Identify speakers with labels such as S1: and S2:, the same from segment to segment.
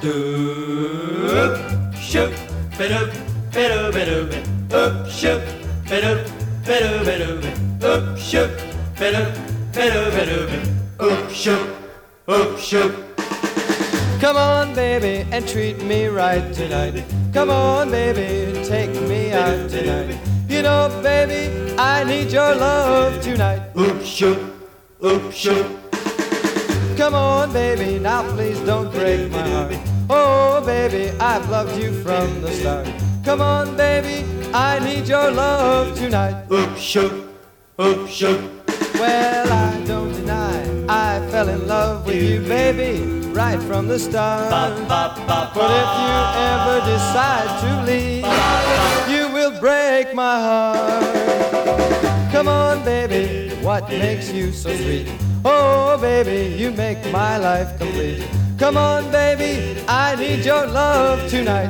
S1: Oop, shook, ba-doop, ba-doo, ba-doo, oop, shook, ba-doop, ba-doo, ba-doo, oop, shook, ba-doop, ba-doo, ba-doo, oop, shook.
S2: Come on, baby, and treat me right tonight. Come on, baby, take me out tonight. You know, baby, I need your love tonight.
S1: Oop, shook, oop, shook.
S2: Come on, baby, now please don't break my heart. Oh, baby, I've loved you from the start. Come on, baby, I need your love tonight.
S1: Oop, shook, oop, shook.
S2: Well, I don't deny I fell in love with you, baby, right from the start. But if you ever decide to leave, you will break my heart. Come on, baby, what makes you so sweet? Oh, baby, you make my life complete. Come on, baby, I need your love tonight.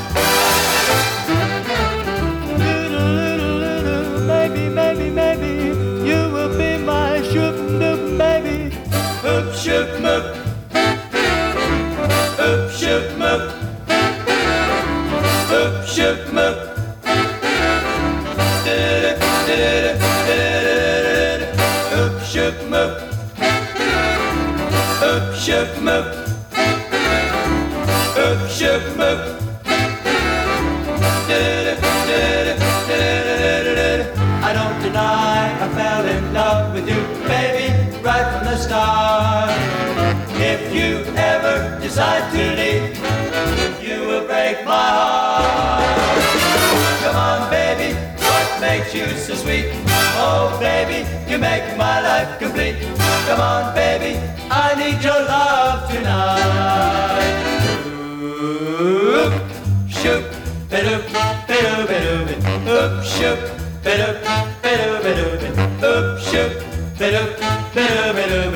S2: Maybe, you will be my shook-nook, baby.
S1: Oop, shook, mook. Oop, shook, mook. Oop, shook, mook. Oop, shook, mook. Oop, shook, mook. Oop, shook, mook. I don't deny I fell in love with you, baby, right from the start. If you ever decide to leave, you will break my heart. Come on, baby, what makes you so sweet? Oh, baby, you make my life complete. Come on, baby, I need your love tonight. Oop, shook, ba-doop, ba-doo, ba-doo, oop, shook, ba-doop, ba-doo, ba-doo, oop, shook, ba-doop, ba-doo, ba-doo.